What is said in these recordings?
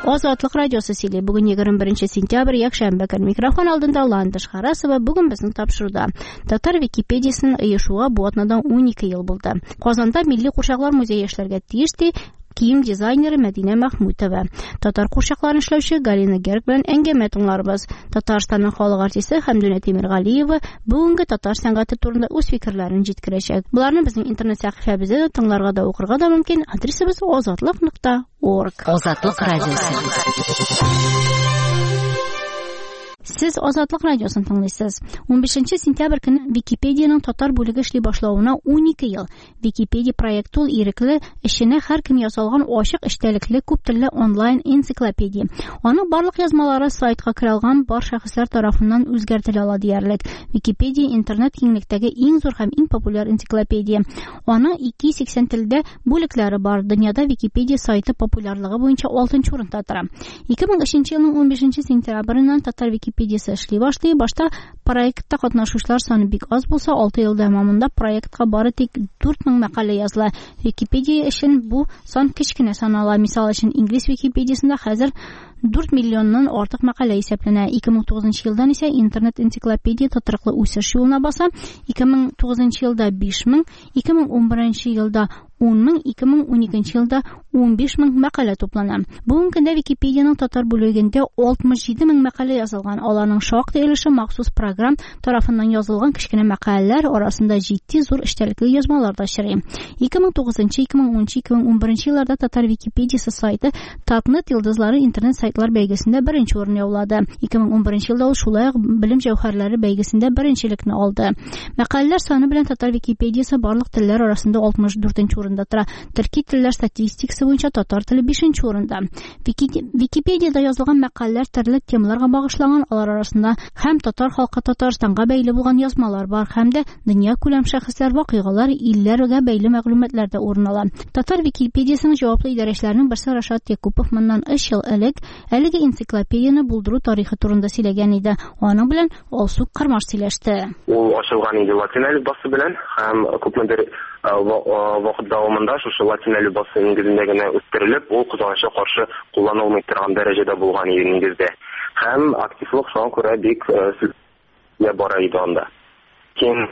Азатлык радиосы сөйли. Бүген 21 сентябрь, якшәмбе көн. Микрофон алдында Ландыш Харасова. Бүген безнең тапшыруда. Татар Википедиясын оешуга бу атнадан 12 ел булды. Казанда Милли курчаклар музее эшләргә тиешти. Кием дизайнеры Мәдинә Мәхмүтова. Татар курчакларын эшләүче Галина Герк белән әңгәмә тыңларбыз. Татарстанның халык артисты Хәмдүнә Тимергалиева бүгенге татар сәнгате турында үз фикерләрен җиткерәчәк. Буларны безнең интернет сәхифәбездә дә тыңларга да укырга да мөмкин. Адресыбыз azatlык.org. Азатлык радиосы. Сез Азатлык радиосын тыңлыйсыз. 15 сентябрь көне Википедияның татар бүлеге эшли башлауына 12 ел. Википедия проекты ул ирекле, эшенә һәркем ясалган ачык эчтәлекле күп телле онлайн энциклопедия. Аның барлык язмалары сайтка кирәлгән бар шәхесләр тарафыннан үзгәртелә ала диярлек. Википедия интернет киңлектәге иң зур һәм иң популяр энциклопедия. Аның 280 телдә бүлекләре бар. Дөньяда Википедия сайты популярлыгы буенча 6-нчы урында тора. 2003 елның 15 сентябреннән татар Википедиясы эшли башлый. Башта проектта катнашучылар саны бик аз булса, 6 ел дәвамында проектка бары тик 4000 мәкалә языла. Википедия өчен бу сан кичкенә санала. Мисал өчен инглиз Википедиясында хәзер 4 миллионнан артык мәкалә исәпләнә. 2009 елдан исә интернет-энциклопедия тотрыклы үсеш юлына баса. 2009 елда 5000, 2011 елда 10,000, 2012 елда 15,000 мәкалә туплана. Бүген көндә Википедияның татар бүлегендә 67,000 мәкалә язылган. Аларның шактый өлеше махсус программ тарафыннан язылган кичкенә мәкаләләр арасында җитди зур эчтәлекле язмалар да чыгый. 2009, 2010, 2011 елларда татар Википедиясы сайты Татнет йолдызлары интернет сайтлар бәйгесендә беренче урын яулады. 2011 елда ул шулай ук белем җәүһәрләре бәйгесендә беренчелекне алды. Мәкаләләр саны белән татар Википедиясы барлык телләр арасында 64-нче урында тора. Төрки телләр статистикасы буенча татар теле 5-нче урында. Википедияда язылган мәкаләләр төрле темаларга багышланган, алар арасында һәм татар халкы Татарстанга бәйле булган язмалар бар, һәм дә дөнья күләм шәхесләр, вакыйгалар, илләргә бәйле мәгълүматлар да урын ала. Татар Википедиясының җаваплы идарәчеләренең берсе Рашат Якупов моннан 3 ел элек әлеге энциклопедияны булдыру тарихы турында сөйләгән иде. Аның белән Алсу Кармаш сөйләште. Ул ачылган иде латин әлифбасы белән һәм күпмедер вакыт дәвамында шушы латин әлифбасы нигезендә генә үстерелеп, ул кызганычка каршы кулланылмый торган дәрәҗәдә булган иде нигездә. Һәм активлык шуңа күрә бик бара иде анда. Кин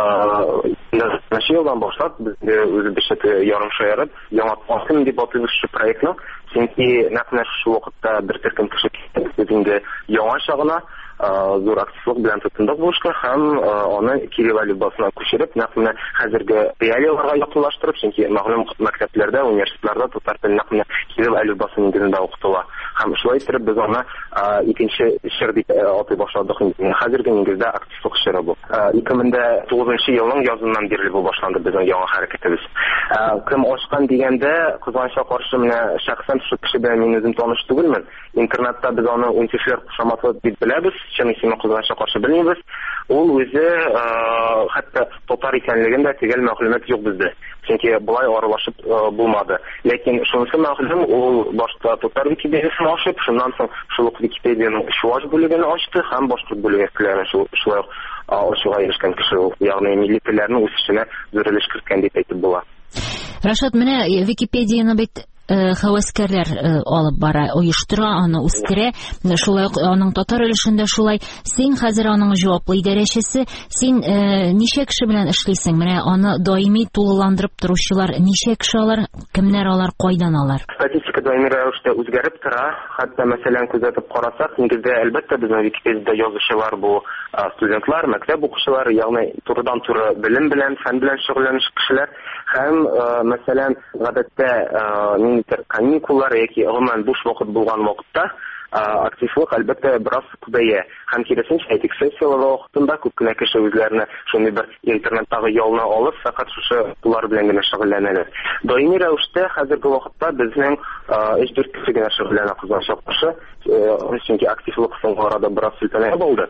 началдан башлап безгә үзебезчә ярым шаярып, яңа тасым дип атыйлыш проектны, чөнки нәкъ шул вакытта бер төркем кеше безгә яңаша гына зур активлык белән тотындык бу эшкә һәм аны кирилл әлифбасына күчереп, нәкъ хәзерге реалияларга якынлаштырып, чөнки мәгълүм мәктәпләрдә, университетларда татар телен нәкъ кирилл әлифбасы нигезендә укытыла. Һәм шулай итеп без аны икенче чир дип атый башладык. Хәзерге нигездә активлык чиры бу. 2009 елның языннан бирле бу башланды безнең яңа хәрәкәтебез. Кем ачкан дигәндә, кызганычка каршы менә шәхсән шул кеше белән мин үзем таныш түгелмен. Интернетта біз аны үнсешлер кушаматлы дип беләбез, чынлыкны кызганычка каршы белмибез. Ул үзе хәтта татар икәнлеген дә төгәл мәгълүмат юк бездә. Чөнки булай аралашып булмады. Ләкин шунысы мәгълүм, ул башта татар Википедиясын ачып, шуннан соң шул Википедияның чуаш бүлеген ачты һәм башка бүлекләрне шулай ачуга ирешкән кеше ул. Ягъни милли телләрнең үсешенә зур өлеш керткән дип әйтеп була. Рашат, менә Википедияны бит хәвәскәрләр алып бара, оештыра, аны үстерә. Шулай аның татар өлешендә шулай. Син хәзер аның җаваплы идарәчесе, син ничә кеше белән эшлисең? Менә аны даими тулыландырып торучылар ничә кеше алар, кемнәр алар, кайдан алар? Статистика даими рәвештә үзгәреп тора. Хәтта мәсәлән күзәтеп карасак, нигездә әлбәттә безнең Википедиядә язучылар бу студентлар, мәктәп укучылары, ягъни турыдан-туры белем белән, фән белән шөгыльләнүче кешеләр һәм мәсәлән гадәттә каникуллар яки гомумән буш вакыт булган вакытта активлык әлбәттә бераз күбәя. Һәм киресенчә әйтик, сессиялар вакытында күп кенә кеше үзләренә шундый бер интернеттагы ялны алып, фақат шушы булар белән генә шөгыльләнәләр. Даими рәвештә хәзерге вакытта безнең 3-4 кеше генә шөгыльләнә кызганычка каршы, чөнки активлык соңгы арада бераз селтәнә булды.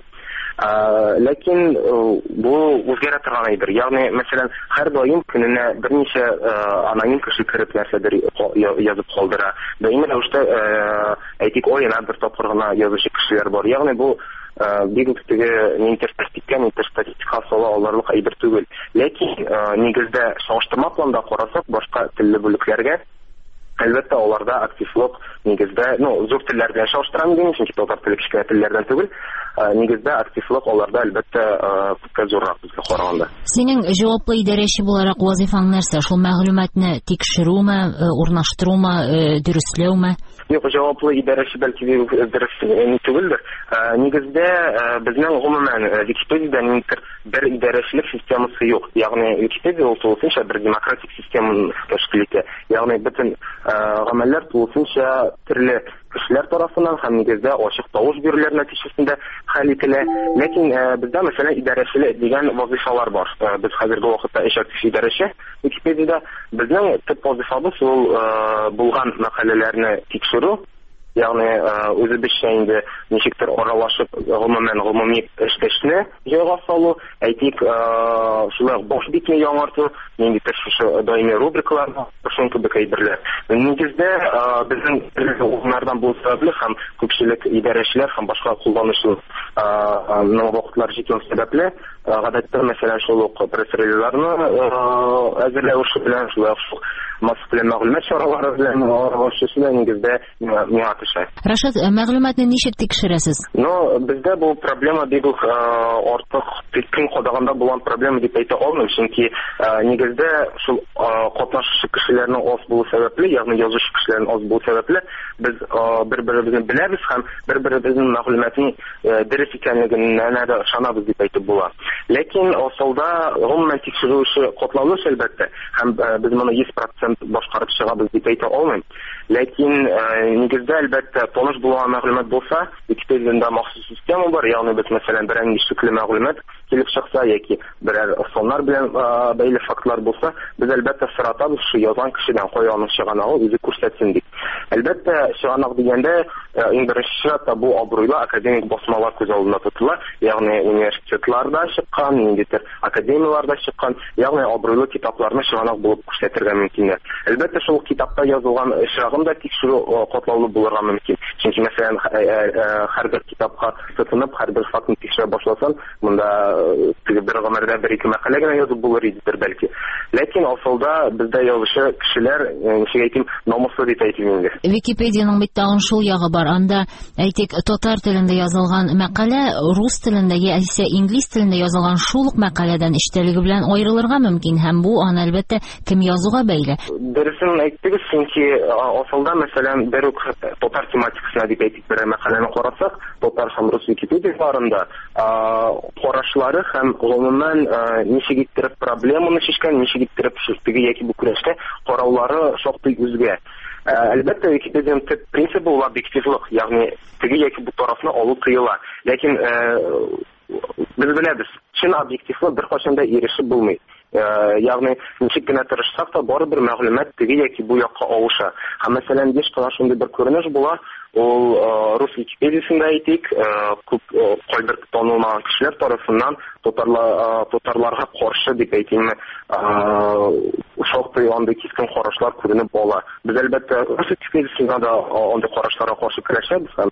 Ләкин бу үзгәрә торган әйбер. Ягъни, мәсәлән, һәр даим көненә берничә аноним кеше кереп нәрсәдер язып калдыра. Даими рәвештә әйтик, оена бер тапкыр гына язучы кешеләр бар. Ягъни бу бик үк статистика сала алырлык әйбер түгел. Ләкин нигездә чагыштырма планда карасак, башка телле бүлекләргә әлбәттә аларда активлык нигездә, зур телләр белән чагыштырам дигән, чөнки татар теле кечкенә телләрдән түгел. Нигездә активлык аларда әлбәттә күпкә зуррак безгә караганда. Синең җаваплы идарәче буларак вазифаң нәрсә? Шул мәгълүматны тикшерүме, урнаштыруме, дөрестләүме? Юк, җаваплы идарәче бәлки дөрес түгелдер. Нигездә безнең гомумән Википедиядә бер идарәчелек системасы юк. Ягъни Википедия ул тулысынча бер демократик системаны тәшкил итә. Ягъни бөтен гамәлләр тулысынча төрле кешеләр тарафыннан һәм нигездә ачык тавыш бирүләр нәтиҗәсендә хәл ителә. Ләкин бездә мәсәлән идарәчелек дигән вазифалар бар. Без хәзерге вакытта эшәктеш идарәче Википедиядә. Безнең төп вазифабыз ул булган мәкаләләрне тикшерү. Ягъни үзебезчә инде ничектер аралашып гомуми эштәшне җайга салу, әйтик, шулай баш битне яңарту, ниндидер шушы даими рубрикаларны, шуның кебек әйберләр. Нигездә безнең урыннардан булу сәбәпле һәм күпчелек идарәчеләр һәм башка кулланучылар вакытлар җиткән сәбәпле, гадәттә мәсәлән шул ук пресс-релизларны әзерләү белән, шулай ук массалы мәгълүмат чаралары белән аралашышны нигездә миңа төшә. Рашид, мәгълүматны ничек тикшерәсез? Бездә бу проблема бик артык көн кадаганда булган проблема дип әйтә алмыйм, чөнки нигездә шул катнашучы кешеләрнең аз булу сәбәпле, ягъни язучы кешеләрнең аз булу сәбәпле, без бер-беребезне беләбез һәм бер-беребезнең мәгълүматның дөрес икәнлегенә дә ышанабыз дип әйтеп була. Ләкин асылда гомумән тикшерүче катлаулы әлбәттә, һәм без моны 100% башкарып чыгабыз дип әйтә алмыйм. Ләкин нигездә әлбәттә таныш булган мәгълүмат булса, Википедиядә махсус система бар, ягъни без мәсәлән берәр ничекле мәгълүмат килеп чыкса яки берәр саннар белән бәйле фактлар булса, без әлбәттә соратабыз шу язган кешедән кая аның чыганагы үзе күрсәтсен дип. Әлбәттә чыганак дигәндә иң беренче чиратта бу абруйлы академик басмалар күз алдына тотыла, ягъни университетларда чыккан, ниндидер академияларда чыккан, ягъни абруйлы китапларны чыганак булып күрсәтергә мөмкин. Әлбәттә шул китапта язылган очрагын да тикшерү катлаулы булырга мөмкин. Чөнки мәсәлән һәрбер китапка тотынып, һәрбер фактны тикшерә башласаң, монда бер гомердә бер-ике мәкалә генә язып булыр идер бәлки. Ләкин асылда бездә язучы кешеләр, ничек әйтим, намуслы дип әйтим инде. Википедияның бит тагын шул ягы бар. Анда әйтик, татар телендә язылган мәкалә рус телендә яисә инглиз телендә язылган шул ук мәкаләдән эчтәлеге белән аерылырга мөмкин һәм бу аны әлбәттә кем язуга бәйле. Дөресен әйттегез, чөнки асылда мәсәлән бер үк татар тематикасына дип әйтик, бер мәкаләне карасак, татар һәм рус Википедияларында карашлары һәм гомумән ничек иттереп проблеманы чишкән, ничек иттереп теге яки бу күрәштә караулары шактый үзгә. Әлбәттә Википедияның төп принципы ул объективлык, ягъни теге яки бу тарафны алу тыела. Ләкин без беләбез, чын объективлык беркайчан да ирешеп булмый. Ягъни ничек кенә тырышсак та барыбер мәгълүмат теге яки бу якка авыша. Һәм мәсәлән, еш кына шундый бер күренеш була, ул рус Википедиясында әйтик, күп кайбер танылмаган кешеләр тарафыннан татарларга каршы дип әйтим, шактый андый кискен карашлар күренеп ала. Без әлбәттә рус Википедиясында да андый карашларга каршы көрәшәбез һәм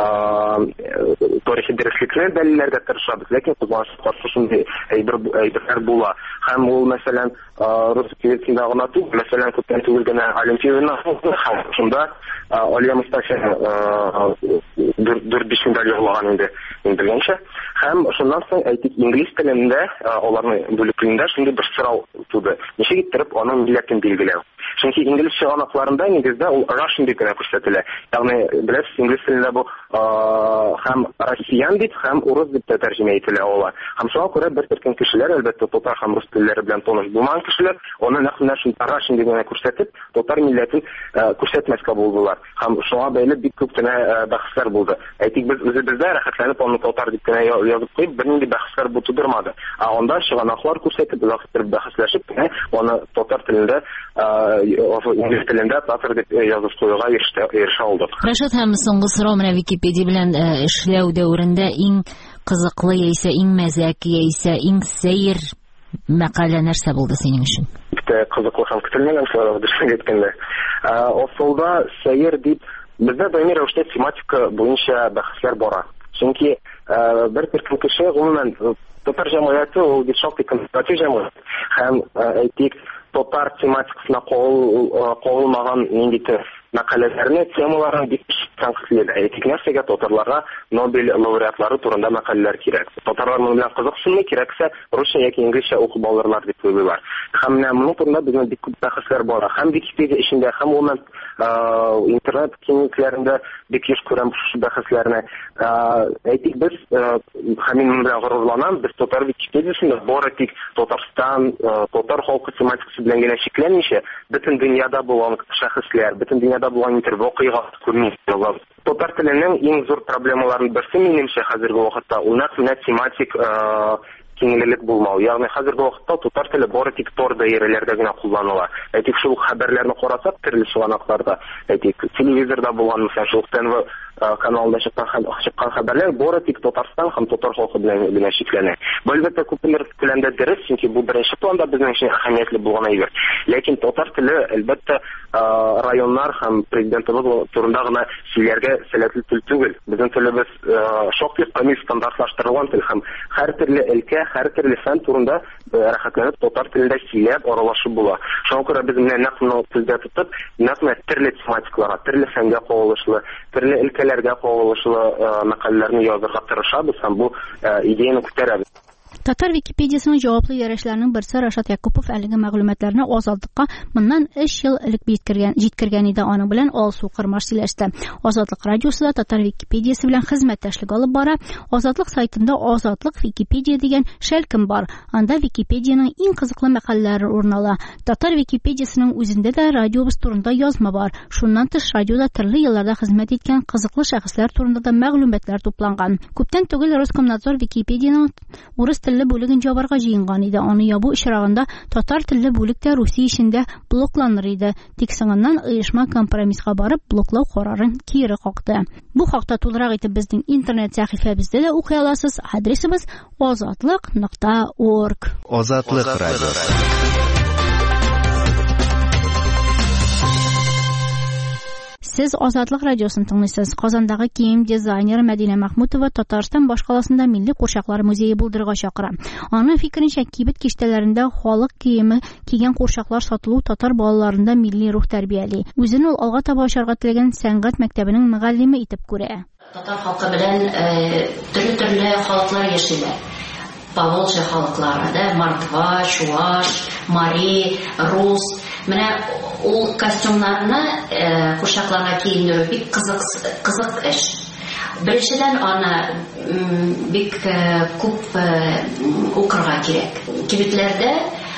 тарихи дөреслекне дәлилләргә тырышабыз, ләкин кызганычка каршы шундый әйберләр була. Һәм ул мәсәлән рус Википедиясында гына түгел, мәсәлән күптән түгел генә Олимпиаданы шунда Алия Мустафа 4-5 медаль яулаган инде белгәнчә. Һәм шуннан соң әйтик инглиз телендә аларның бүлекләрендә шундый бер сорау туды. Ничек иттереп аның милләтен билгеләү? Чөнки инглиз чыганакларында нигездә ул Russian дип генә күрсәтелә. Ягъни беләсез, инглиз телендә бу һәм россиян дип, һәм урыс дип тәрҗемә ителә ала. Һәм шуңа күрә бер төркем кешеләр, әлбәттә татар һәм рус телләре белән таныш булмаган кешеләр, аны нәкъ шул Russian дип генә күрсәтеп, татар милләтен күрсәтмәскә булдылар. Һәм шуңа бәйле бик күп кенә бәхәсләр булды. Әйтик, без үзебездә рәхәтләнеп аны татар дип генә язып куйып, бернинди бәхәсләр бу тудырмады. Анда чыганаклар күрсәтеп, бәхәсләшеп кенә аны татар телендә, инглиз телендә татар дип язып куюга ирешә алдык. Рашид, һәм соңгы сорау менә Википедия белән эшләү дәверендә иң кызыклы яисә иң мәзәк яисә иң сәер мәкалә нәрсә булды синең өчен? Кызыклы һәм көтелмәгән сорау дөресен әйткәндә. Асылда сәер дип бездә даими рәвештә тематика буенча бәхәсләр бара. Чөнки бер төркем кеше гомумән татар җәмгыяте ул бик шактый консерватив җәмгыять. Һәм әйтик, татар тематикасына кагылмаган ниндидер мәкаләләрне, темаларын бик тәнкыйтьләр. Әйтик нәрсәгә татарларга Нобель лауреатлары турында мәкаләләр кирәк. Татарлар моны белән кызыксынмый, кирәксә русча яки инглизчә укып алырлар дип уйлыйлар. Һәм менә моның турында безнең бик күп бәхәсләр бара. Һәм Википедия эчендә, һәм гомумән интернет киңлекләрендә бик еш күрәм шушы бәхәсләрне. Әйтик без, һәм мин белән горурланам, без татар Википедиясендә бары тик Татарстан, татар халкы тематикасы белән генә чикләнмичә, бөтен дөньяда булган шәхесләр, бөтен дөньяда булган вакыйга күренеш. Татар теленең иң зур проблемаларының берсе минемчә хәзерге вакытта ул нәкъ тематик киңлелек булмау. Ягъни хәзерге вакытта татар теле бары тик тор даирәләрдә генә кулланыла. Әйтик шул хәбәрләрне карасак, төрле чыганакларда, әйтик телевизорда булган, мисал шул ТНВ каналында чыккан хәбәрләр бары тик Татарстан һәм татар халкы белән чикләнә. Бу әлбәттә күпмедер күләмдә дөрес, чөнки бу беренче планда безнең өчен әһәмиятле булган әйбер. Ләкин татар теле әлбәттә районнар һәм президентлык турында гына сөйләргә сәләтле тел түгел. Безнең телебез шактый камил стандартлаштырылган тел һәм һәр төрле өлкә, һәр төрле фән турында рәхәтләнеп татар телендә сөйләп аралашып була. Шуңа күрә без менә нәкъ телдә тотып, нәкъ төрле тематикаларга, төрле фәнгә кагылышлы, төрле өлкәләргә кагылышлы мәкаләләрне язырга тырышабыз һәм бу идеяны күтәрәбез. Татар Википедиясының җаваплы ярәшләренең берсе Рашат Якупов әлеге мәгълүматларны Азатлыкка моннан 3 ел элек җиткергән иде, аның белән алсу кырмаш сөйләште. Азатлык радиосы да Татар Википедиясы белән хезмәттәшлек алып бара. Азатлык сайтында Азатлык Википедия дигән шәлкем бар. Анда Википедияның иң кызыклы мәкаләләре урнала. Татар Википедиясының үзендә дә радиобыз турында язма бар. Шуннан тыш радиода төрле елларда хезмәт иткән кызыклы шәхесләр турында да мәгълүматлар тупланган. Күптән түгел Роскомнадзор Википедияның урыс телле бүлеген ябарга җыенган иде. Аны ябу очрагында татар телле бүлек тә Русия эчендә блокланыр иде. Тик соңыннан оешма компромисска барып, блоклау карарын кире какты. Бу хакта тулырак итеп безнең интернет сәхифәбездә дә укый аласыз. Адресыбыз azatlyk.org. Азатлык радиосы. Сез Азатлык радиосын тыңлыйсыз. Казандагы кием дизайнеры Мәдинә Мәхмүтова Татарстан башкаласында милли курчаклар музее булдырырга чакыра. Аның фикеренчә, кибет киштәләрендә халык киеме кигән курчаклар сатылу татар балаларында милли рух тәрбияли. Үзен ул алга таба ачарга теләгән сәнгать мәктәбенең мөгаллиме итеп күрә. Татар халкы белән төрле халыклар яшиләр. Поволжье халыклары да, Мордва, Чуваш, Мари, Рус. Менә ул костюмнарны курчакларга киендерү бик кызык эш. Беренчедән аны бик күп укырга кирәк. Кибетләрдә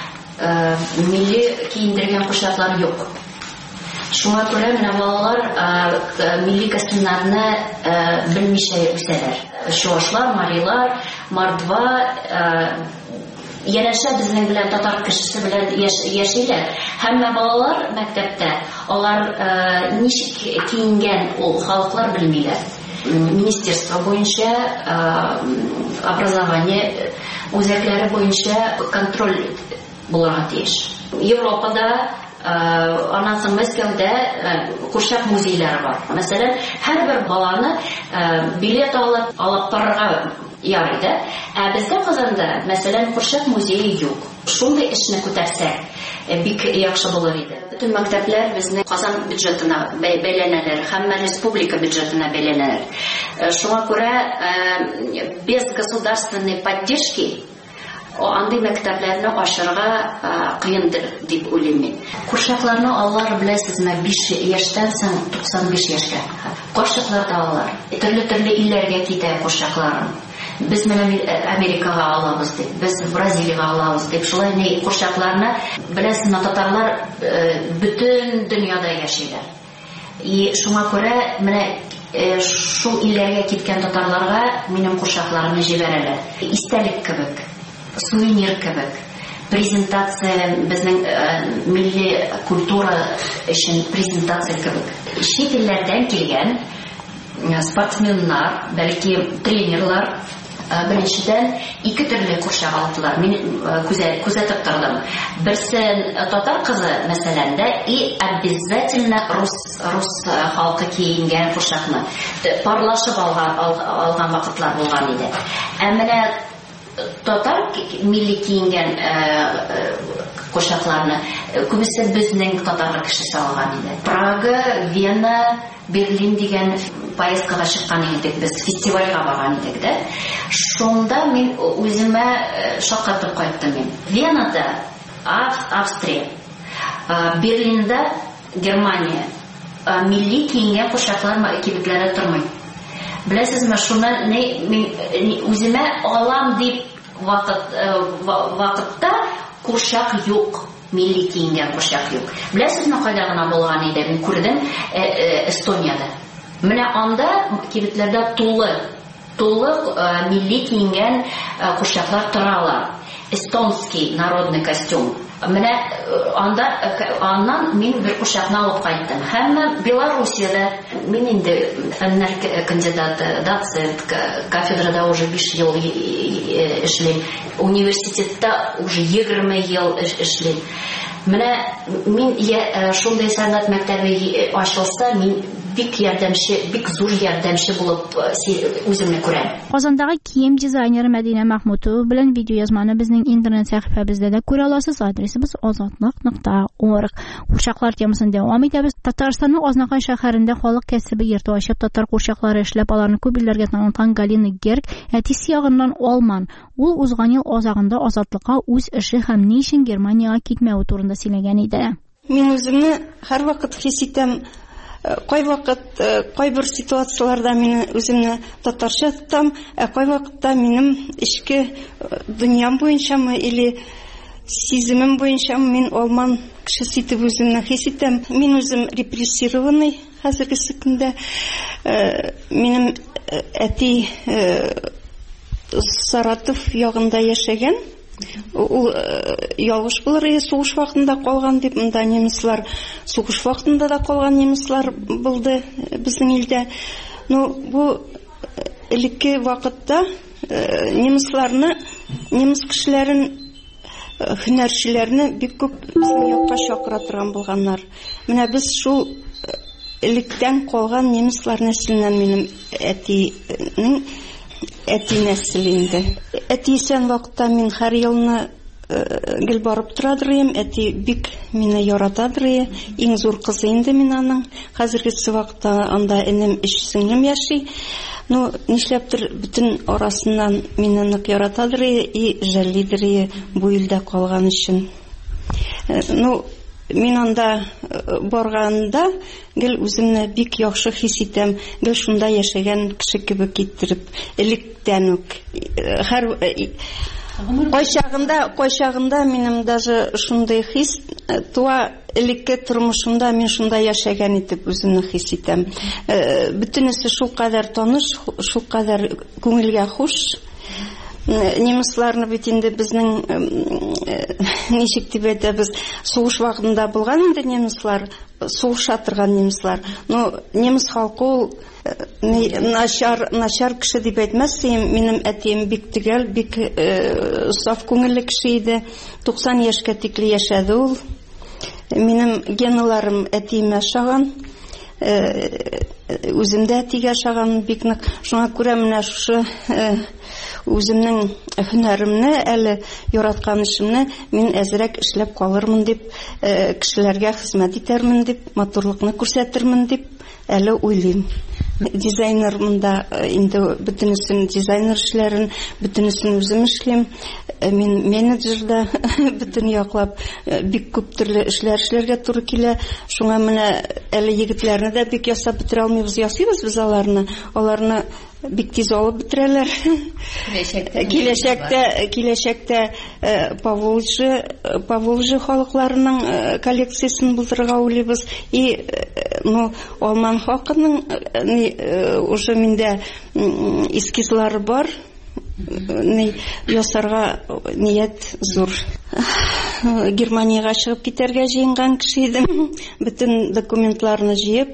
милли киендергән курчаклар юк. Шуңа күрә менә балалар милли костюмнарны белмичә үсәләр. Чувашлар, Марилар, Мордва Янәшә безнең белән татар кешесе белән яшиләр. Һәммә балалар мәктәптә алар ничек киенгән ул халыклар белмиләр. Министерство буенча образование үзәкләре буенча контроль булырга тиеш. Европада аннан Мәскәүдә курчак музейлары бар. Мәсәлән, һәрбер баланы билет алып торырга ярый да. Бездә Казанда, мәсәлән, курчак музее юк. Шундый эшне күтәрсәк, бик яхшы булыр иде. Бөтен мәктәпләр безнең Казан бюджетына бәйләнәләр, һәм республика бюджетына бәйләнәләр. Шуңа күрә без государственной поддержки андый мәктәпләрне ачарга кыендыр дип уйлыйм. Курчакларны алар беләсезме 5 яшьтән соң 95 яшькә. Курчаклар да алар. Төрле илләргә китә курчакларын. Без менә Америкага алабыз дип, без Бразилиягә алабыз дип, шулай ни курчакларны беләсезме татарлар бөтен дөньяда яшиләр. Шуңа күрә менә шул илләргә киткән татарларга минем курчакларны җибәрәләр. Истәлек кебек. Сувенир кебек, презентация безнең милли культура өчен презентация кебек. Чит илләрдән килгән спортсменнар, бәлки тренерлар беренчедән 2 төрле курчак алдылар. Мин күзәтеп тордым. Берсе татар кызы мәсәлән дә и обязательно рус халкы киенгән курчакны парлашып алган вакытлар булган иде. Менә татар милли киенгән курчакларны күбесе безнең татар кешесе алган иде. Прага, Вена, Берлин дигән поездкага чыккан идек, без фестивальгә барган идек дә. Шунда мин үземә шаккатып кайттым мин. Венада Австрия, Берлинда Германия милли киенгән курчаклар кибетләре тормый. Беләсезме, шуны мин үземә алам дип вакытта курчак юк, милли киенгән курчак юк. Беләсезме, кайда гына булган иде, мин күрдем Эстонияда. Менә анда кибетләрдә тулы милли киенгән курчаклар торалар. Эстонский народный костюм. Менә аннан мин бер курчакны алып кайттым. Һәм Белоруссиядә мин инде фәннәр кандидаты, доцент, кафедрада уже 5 ел эшлим. Университетта уже 20 ел эшлим. Менә мин шундай сәнгать мәктәбе ачылса, мин бик зур ярдәмче булып үземне күрәм. Казандагы кием дизайнеры Мәдинә Мәхмүтова белән видеоязманы безнең интернет сәхифәбездә дә күрә аласыз. Адресыбыз azatlyk.org. Курчаклар темасын дәвам итәбез. Татарстанның Азнакай шәһәрендә халык кәсебе йорты ачып, татар курчаклары эшләп, аларны күп илләргә таныткан Галина Герк әтисе ягыннан Алман. Ул узган ел азагында Азатлыкка үз эше һәм ни өчен Германиягә китмәү турында сөйләгән иде. Мин үземне һәрвакыт хис итәм. Кайвакыт кайбер ситуацияларда мин үземне татарча тотам, кайвакытта минем ичке дөньям буенчамы или сиземем буенчамы мин алман кешесе итеп үземне хис итәм. Мин үзем репрессированный хәзерге көндә. Минем әти Саратов ягында яшәгән. Ул ялгыш булыр, сугыш вакытында калган дип, монда немецлар сугыш вакытында да калган немецлар булды безнең илдә. Бу элекке вакытта немец кешеләрен, һөнәрчеләрне бик күп безнең якка чакыра торган булганнар. Менә без шул электән калган немецлар нәселеннән минем әтинең әти нәселе инде. Әти исән вакытта мин һәр елны гел барып торадыр, әти бик мине яратадыр. Иң зур кызы инде мин аның. Хәзерге вакытта анда энем 3 сеңлем яши. Нишләптер бүтән арасыннан мине нык яратадыр и жәлидер бу илдә калган өчен. Мин анда барганда гел үземне бик яхшы хис итәм, гел шунда яшәгән кеше кебек киттереп, электән үк. Кайчагында минем даже шундай хис туа, элекке тормышымда мин шунда яшәгән итеп үземне хис итәм. Бүтәнесе шул кадәр таныш, шул кадәр күңелгә хуш. Немецларны бит инде безнең ничек дип әйтәбез, сугыш вакытында булган инде немецлар, сугыша торган немецлар. Немец халкы начар кеше дип әйтмәссем, минем әтием бик төгәл, бик саф күңелле кеше иде. 90 яшькә тикле яшәде ул. Минем геналарым әтиемә ошаган. Үземдә әтигә ошаган бик нык. Шуңа күрә менә шушы үземнең һөнәремне, әле яраткан эшемне мин әзрәк эшләп калырмын дип, кешеләргә хезмәт итәрмен дип, матурлыкны күрсәтермен дип әле уйлыйм. Дизайнер монда инде бүтәнесен дизайнер эшләрен, бүтәнесен үзем эшлим. Мин менеджерда бүтән яклап бик күп төрле эшләргә туры килә. Шуңа менә әле егетләрне дә бик ясап бетерә алмыйбыз, ясыйбыз без аларны бик тиз алып бетерәләр. Киләчәктә Поволжье халыкларының коллекциясын булдырырга уйлыйбыз. И Алман халкының уже миндә эскизлары бар. Ясарга ният зур. Германиягә чыгып китәргә җыенган кеше идем. Бүтән документларны җыеп,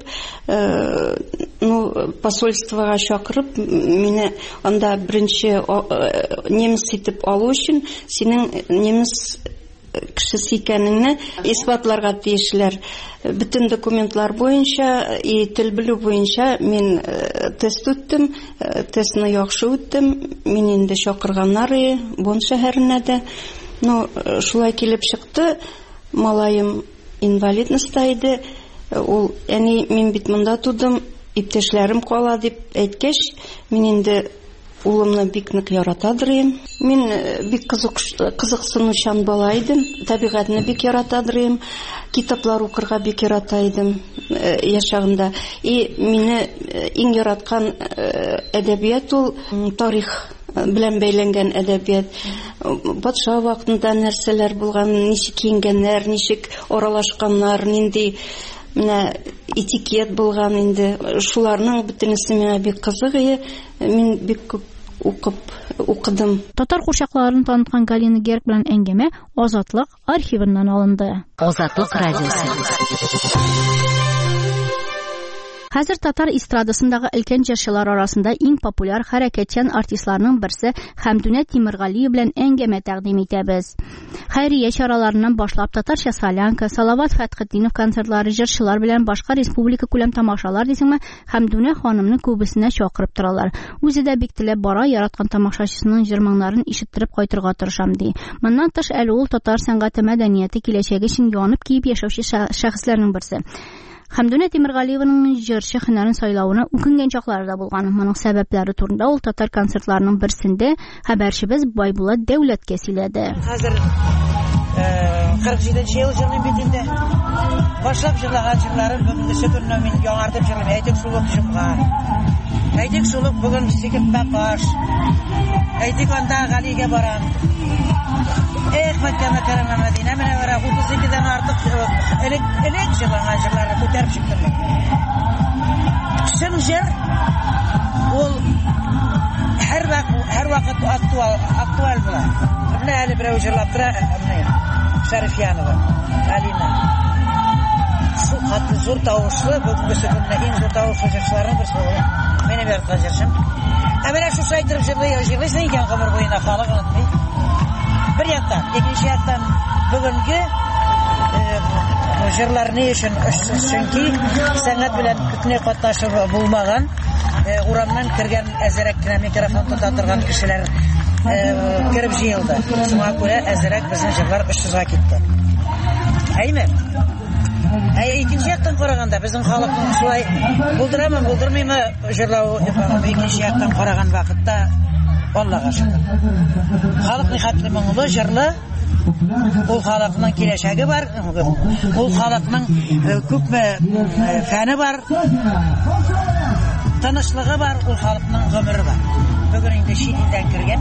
посольствога чакырып, мине анда беренче немец итеп алу өчен синең немец кешесе икәнеңне исбатларга тиешләр. Бүтән документлар буенча и тел белү буенча мин тест үттем, тестны яхшы үттем. Мин инде чакырганнар Бон шәһәренә дә. Шулай килеп чыкты. малаем инвалидностьта иде. Ул әни мин бит монда тудым, иптәшләрем кала дип әйткәч, мин инде улымны бик нык яратадыр идем. Мин бик кызыксынучан бала идем, табигатьне бик яратадыр идем, китаплар укырга бик ярата идем яшагында. И мине иң яраткан әдәбият ул тарих белән бәйләнгән әдәбият. Патша вакытында нәрсәләр булган, ничек киенгәннәр, ничек аралашканнар, нинди менә этикет булган инде. Шуларның бөтенесе миңа бик кызык иде. Мин бик күп укыдым. Татар курчакларын таныткан Галина Герк белән әңгәмә Азатлык архивыннан алынды. Азатлык радиосы. Хәзер татар эстрадасындагы өлкән җырчылар арасында иң популяр хәрәкәтчән артистларның берсе Хәмдүнә Тимергалиева белән әңгәмә тәкъдим итәбез. Хәйрия чараларыннан башлап татарча солянка, Салават Фәтхетдинов концертлары, җырчылар белән башка республика күләм тамашалар дисеңме, Хәмдүнә ханымны күбесенә чакырып торалар. Үзе дә бик теләп бара, яраткан тамашачысының җырманнарын ишеттереп кайтырга тырышам ди. Моннан тыш әле ул татар сәнгате мәдәнияте киләчәге өчен янып киеп яшәүче шәхесләрнең берсе. Хәмдүнә Тимергалиеваның җырчы һөнәрен сайлауына үкенгән чаклары да булган. Моның сәбәпләре турында ул татар концертларының берсендә хәбәрчебез Байбулат Дәүләткә сөйләде. Хәзер 47 ел җырлыйм бит инде. Башлап җырлаган җырларым бүгенге көнне мин яңартып җырлыйм. Әйтик шулык җырлар. Әйтик шулык бүген сикеп баш. Әйтик анда Галигә барам. Мәккә Мәкәрәмә Мәдинә менә 32-дән артык элек җырлаган җырларны күтәреп чыктым. Чын җыр ул һәр вакыт актуаль була. Менә әле берәү җырлап тора, Шәрифянова, Алина. Шул хәтле зур тавышлы, бүгенге көнне иң зур тавышлы җырчыларның берсе ул. Менә бер җырчым. Менә шушы әйтеп җырлыйсың икән гомер буена халык онытмый. Bir яктан, икенче яктан бүгенге җырлар ни өчен? Чөнки сәнгать белән күпне катнашып булмаган, урамнан кергән әзрәк кенә микрофон тота торган кешеләр киреп җыелды. Шуңа күрә әзрәк безнең җырлар 300-га китте. Әйме? Икенче яктан караганда безнең халыкның шулай булдырмыймы җырлау икенче яктан караган вакытта Аллага шөкер. Халык нихәтле моңлы, җырлы. Ул халыкның киләчәге бар. Ул халыкның күпме фәне бар. Тынычлыгы бар, ул халыкның гомере бар. Бүген инде шиддән кергән.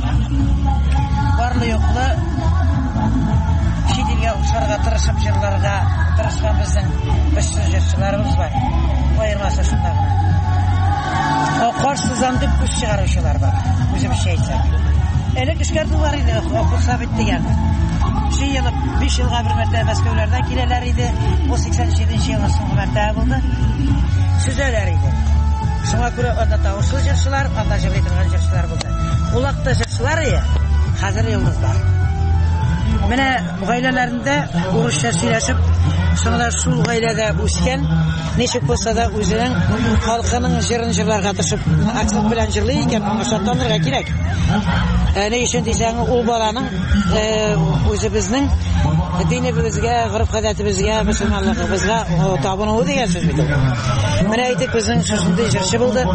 Барлы юклы шиддәгә ушарга тырышып җырларга тырышкан безнең җырчыларыбыз бар. Аермасы шунда гына. Карсызан дип күз чыгаручылар бар. Үзебезчә әйтсәк. Элек эшкәртүләр иде, курса бит дигән. 5 елга бер мәртәбә Мәскәүләрдә киләләр иде. 87 елның соңгы мәртәбә булды. Сүзләр иде. Шуңа күрә анда тавышлы җырчылар, анда җырлый торган җырчылар булды. Улакта җырчылар иде, хәзер йолдызлар. Менә гаиләләрендә урысча сөйләшеп, шунда шул гаиләдә үскән, ничек булса да үзенең халкының җырын җырларга тырышып, акцент белән җырлый икән, аңа шатланырга кирәк. Ни өчен дисәң, ул баланың үзебезнең динебезгә, гырыф-гадәтебезгә, мөселманлыгыбызга табынуы дигән сүз бит ул. Менә әйтик, безнең шушындый җырчы булды.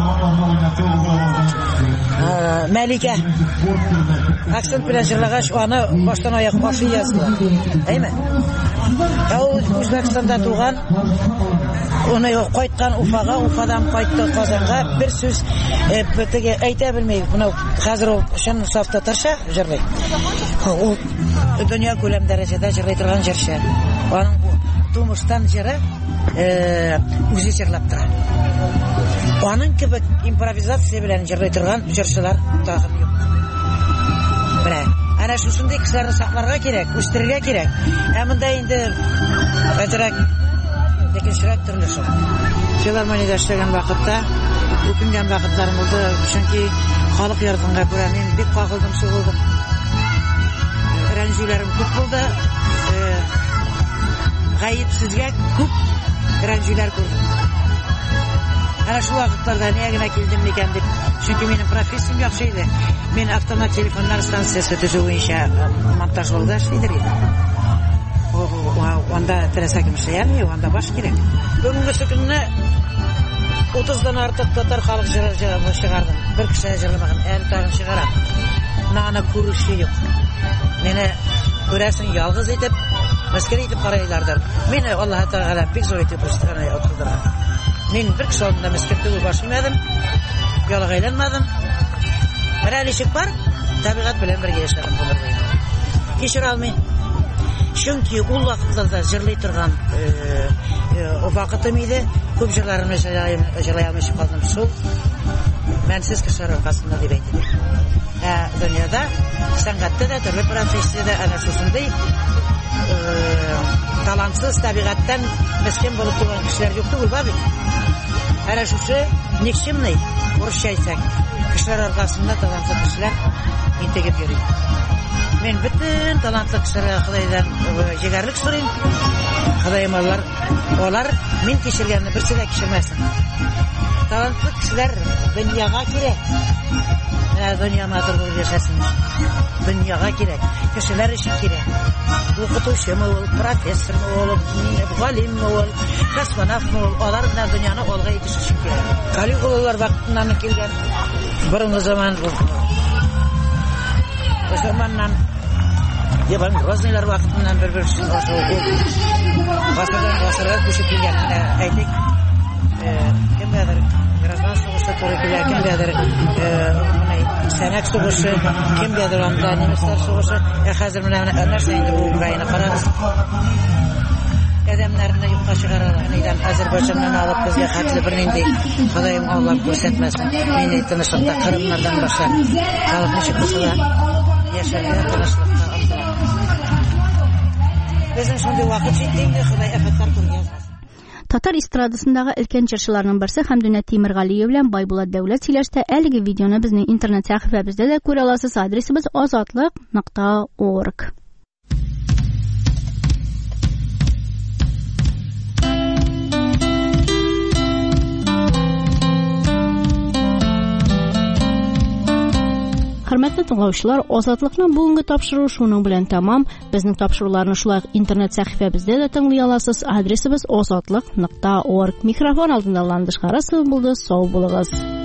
Мәликә. Акцент белән җырлагач, аны баштан аяк башы язды. Әйме? Үзбәкстанда туган, уны кайткан Уфага, Уфадан кайтты Казанга, бер сүз әйтә белмәй. Менә хәзер ул чын сафта тырша җырлый. Ул дөнья күләм дәрәҗәдә җырлый торган җырчы. Аның тумыштан җыры үзе җырлап тора. Аның кебек импровизация белән җырлый торган җырчылар тагын юк. Менә Әнә шушындай кешеләрне сакларга кирәк, үстерергә кирәк. Монда инде әзрәк икенчерәк төрле шул. Филармониядә эшләгән вакытта, үкенгән вакытларым булды, чөнки халык ярдәмгә күрә мин бик кагылдым, сугылдым. Рәнҗүләрем күп булды. Гаепсезгә күп рәнҗүләр күрдем. Әнә шул вакытларда нигә генә килдем микән дип, чөнки минем профессиям яхшы иде. Мен автомат телефоннар станциясе төзү буенча монтаж булды, эшлидер идем. анда теләсә кем эшләми, анда баш кирәк. Бүгенге көнне 30-дан артык татар халык җыры чыгардым. Бер кеше җырламаган, әле тагын чыгара. Наны күрүче юк. Менә күрәсең ялгыз итеп, мәскәле итеп карайлардар. Менә Аллаһ Тәгалә бик зур итеп үстерә отырдыра. Мин бер кеше алдында мәскәлдә башламадым, ялгайланмадым. Менә ничек бар, табигать белән бергә яшәгән булырмын. Кичер алмый. Чөнки ул вакытларда җырлый торган вакытым иде. Күп җырларны җырлый алмыйча калдым. Шул мәнсез кешеләр аркасында дип әйтәләр. Дөньяда сәнгатьтә дә, төрле профессиядә әнә шушындый талантсыз табигатьтән мескен булып торган кешеләр юк түгел бабы. Әнә шушы никчемный, урысча әйтсәк, кешеләр аркасында талантлы кешеләр интегеп йөри. Мен bütün талантлы кешеләргә Худайдан җигәрлек сорыйм. Ходаем алар мин кичергәнне берсе дә кичермәсен. Талантлы кешеләр дөньяга кирәк. Дөнья матур булып яшәсен. Дөньяга кирәк. Кешеләр өчен кирәк. Укытучымы ул, профессормы ул, галимме ул, космонавтмы ул, алар белән дөньяны алга итү өчен кирәк. Калигулалар вакытыннан килгән борынгы заманнан Ебан Грознилар вакытыннан бер-бер ашу гасырга күчеп килгән. Әйтик, кемдәдер граждан сугышы туры килә, кемдәдер сәнәк сугышы, кемдәдер анда немецлар сугышы. Хәзер менә нәрсә инде бу Украина карагыз. Әдәмнәрне юкка чыгаралар. Нидән Азәрбайҗаннан алып безгә хәтле бер нинди Ходаем Аллаһ күрсәтмәсен. Мине тынычлыкта Кырымнардан башлап халык ничек булса яшәргә тынычлыкта омтыла. Безнең шундый вакыт җитте инде, Ходай афәтләр күргән. Татар эстрадасындагы өлкән җырчыларның берсе Хәмдүнә Тимергалиев белән Байбулат Дәүләт сөйләштә. Әлеге видеоны безнең интернет сәхифәбездә дә күрә аласыз. Адресыбыз azatlык.org. Хөрмәтле тыңлаучылар, Азатлыкның бүгенге тапшыруы шуның белән тәмам. Безнең тапшыруларны шулай интернет сәхифәбездә дә тыңлый аласыз. Адресыбыз azatlык.org. Микрофон алдында Ландыш Харасов булды. Сау булыгыз.